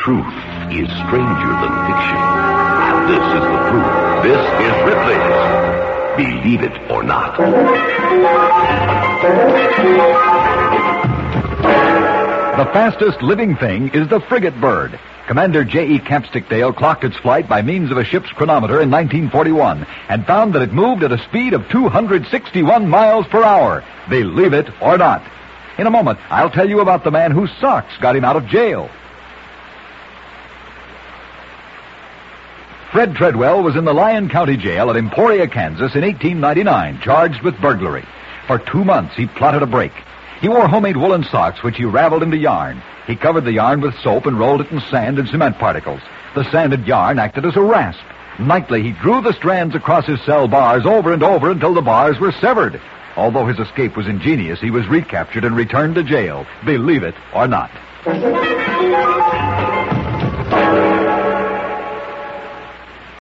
truth is stranger than fiction. And this is the proof. This is Ripley's Believe It or Not. The fastest living thing is the frigate bird. Commander J.E. Capstickdale clocked its flight by means of a ship's chronometer in 1941 and found that it moved at a speed of 261 miles per hour. Believe it or not. In a moment, I'll tell you about the man whose socks got him out of jail. Fred Treadwell was in the Lyon County Jail at Emporia, Kansas in 1899, charged with burglary. For 2 months, he plotted a break. He wore homemade woolen socks, which he raveled into yarn. He covered the yarn with soap and rolled it in sand and cement particles. The sanded yarn acted as a rasp. Nightly, he drew the strands across his cell bars over and over until the bars were severed. Although his escape was ingenious, he was recaptured and returned to jail. Believe it or not.